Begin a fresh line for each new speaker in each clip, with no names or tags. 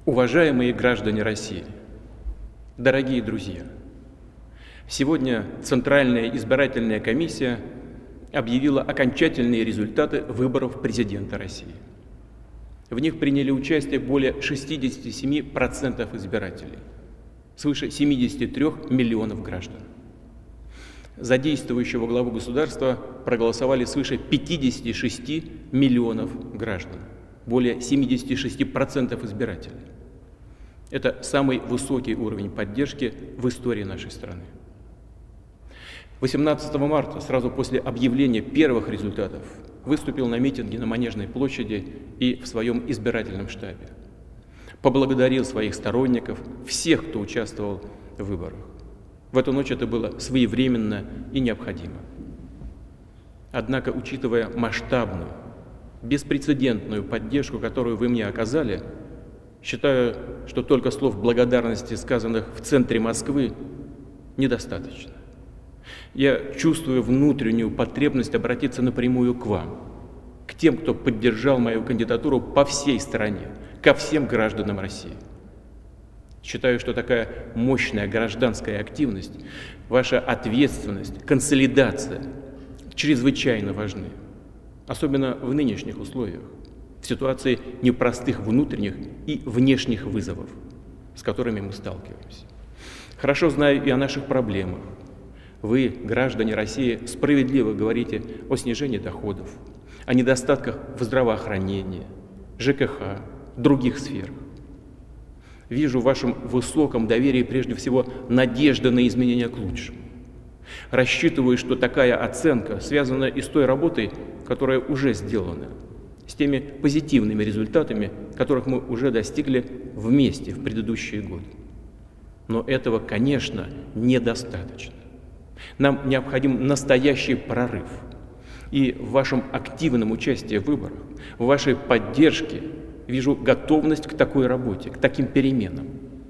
Уважаемые граждане России, дорогие друзья, сегодня Центральная избирательная комиссия объявила окончательные результаты выборов президента России. В них приняли участие более 67% избирателей, свыше 73 миллионов граждан. За действующего главу государства проголосовали свыше 56 миллионов граждан, более 76% избирателей. Это самый высокий уровень поддержки в истории нашей страны. 18 марта, сразу после объявления первых результатов, выступил на митинге на Манежной площади и в своем избирательном штабе. Поблагодарил своих сторонников, всех, кто участвовал в выборах. В эту ночь это было своевременно и необходимо. Однако, учитывая масштабную, беспрецедентную поддержку, которую вы мне оказали, считаю, что только слов благодарности, сказанных в центре Москвы, недостаточно. Я чувствую внутреннюю потребность обратиться напрямую к вам, к тем, кто поддержал мою кандидатуру по всей стране, ко всем гражданам России. Считаю, что такая мощная гражданская активность, ваша ответственность, консолидация чрезвычайно важны, особенно в нынешних условиях, в ситуации непростых внутренних и внешних вызовов, с которыми мы сталкиваемся. Хорошо знаю и о наших проблемах. Вы, граждане России, справедливо говорите о снижении доходов, о недостатках в здравоохранении, ЖКХ, других сферах. Вижу в вашем высоком доверии прежде всего надежда на изменения к лучшему. Рассчитываю, что такая оценка связана и с той работой, которая уже сделана, с теми позитивными результатами, которых мы уже достигли вместе в предыдущие годы. Но этого, конечно, недостаточно. Нам необходим настоящий прорыв. И в вашем активном участии в выборах, в вашей поддержке вижу готовность к такой работе, к таким переменам.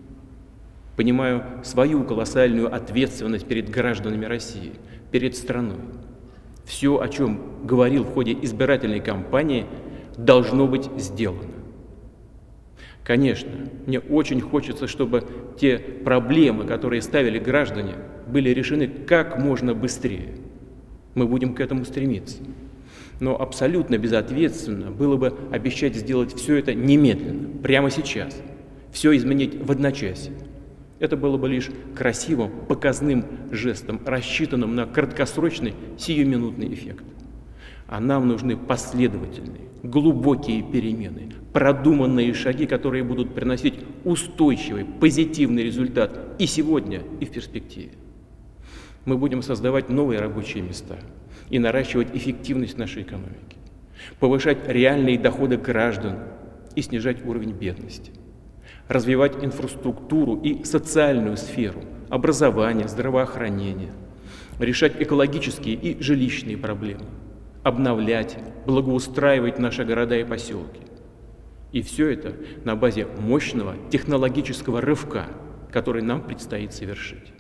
Понимаю свою колоссальную ответственность перед гражданами России, перед страной. Все, о чем говорил в ходе избирательной кампании, должно быть сделано. Конечно, мне очень хочется, чтобы те проблемы, которые ставили граждане, были решены как можно быстрее. Мы будем к этому стремиться. Но абсолютно безответственно было бы обещать сделать все это немедленно, прямо сейчас, все изменить в одночасье. Это было бы лишь красивым, показным жестом, рассчитанным на краткосрочный, сиюминутный эффект. А нам нужны последовательные, глубокие перемены, продуманные шаги, которые будут приносить устойчивый, позитивный результат и сегодня, и в перспективе. Мы будем создавать новые рабочие места и наращивать эффективность нашей экономики, повышать реальные доходы граждан и снижать уровень бедности, развивать инфраструктуру и социальную сферу, образование, здравоохранение, решать экологические и жилищные проблемы, обновлять, благоустраивать наши города и поселки. И все это на базе мощного технологического рывка, который нам предстоит совершить.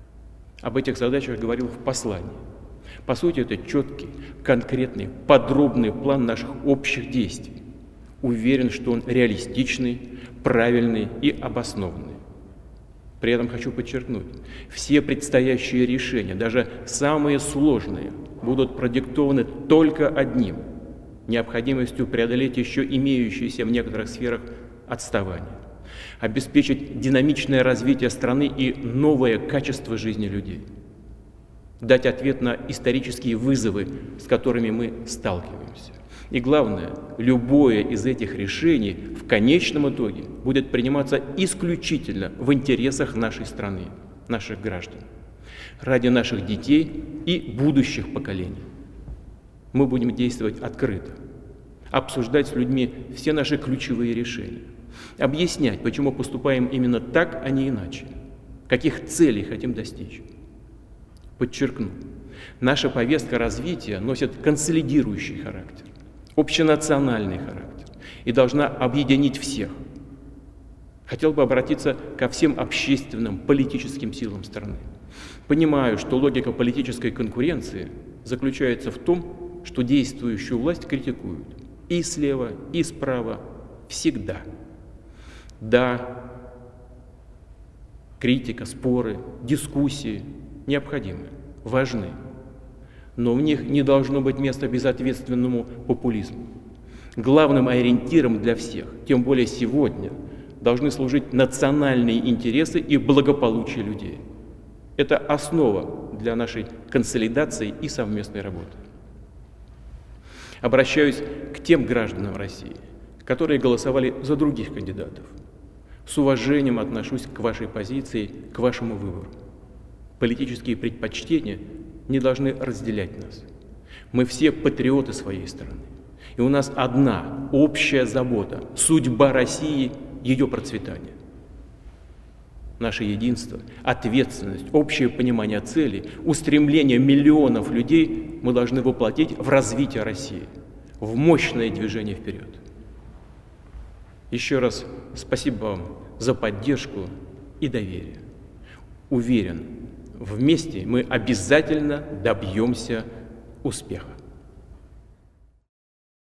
Об этих задачах говорил в послании. По сути, это четкий, конкретный, подробный план наших общих действий. Уверен, что он реалистичный, правильный и обоснованный. При этом хочу подчеркнуть, все предстоящие решения, даже самые сложные, будут продиктованы только одним – необходимостью преодолеть еще имеющиеся в некоторых сферах отставания, обеспечить динамичное развитие страны и новое качество жизни людей, дать ответ на исторические вызовы, с которыми мы сталкиваемся. И главное, любое из этих решений в конечном итоге будет приниматься исключительно в интересах нашей страны, наших граждан, ради наших детей и будущих поколений. Мы будем действовать открыто, обсуждать с людьми все наши ключевые решения, объяснять, почему поступаем именно так, а не иначе, каких целей хотим достичь. Подчеркну, наша повестка развития носит консолидирующий характер, общенациональный характер и должна объединить всех. Хотел бы обратиться ко всем общественным, политическим силам страны. Понимаю, что логика политической конкуренции заключается в том, что действующую власть критикуют и слева, и справа всегда. Да, критика, споры, дискуссии необходимы, важны, но в них не должно быть места безответственному популизму. Главным ориентиром для всех, тем более сегодня, должны служить национальные интересы и благополучие людей. Это основа для нашей консолидации и совместной работы. Обращаюсь к тем гражданам России, которые голосовали за других кандидатов. С уважением отношусь к вашей позиции, к вашему выбору. Политические предпочтения не должны разделять нас. Мы все патриоты своей страны. И у нас одна общая забота – судьба России, ее процветание. Наше единство, ответственность, общее понимание цели, устремление миллионов людей мы должны воплотить в развитие России, в мощное движение вперед. Еще раз спасибо вам за поддержку и доверие. Уверен, вместе мы обязательно добьемся успеха.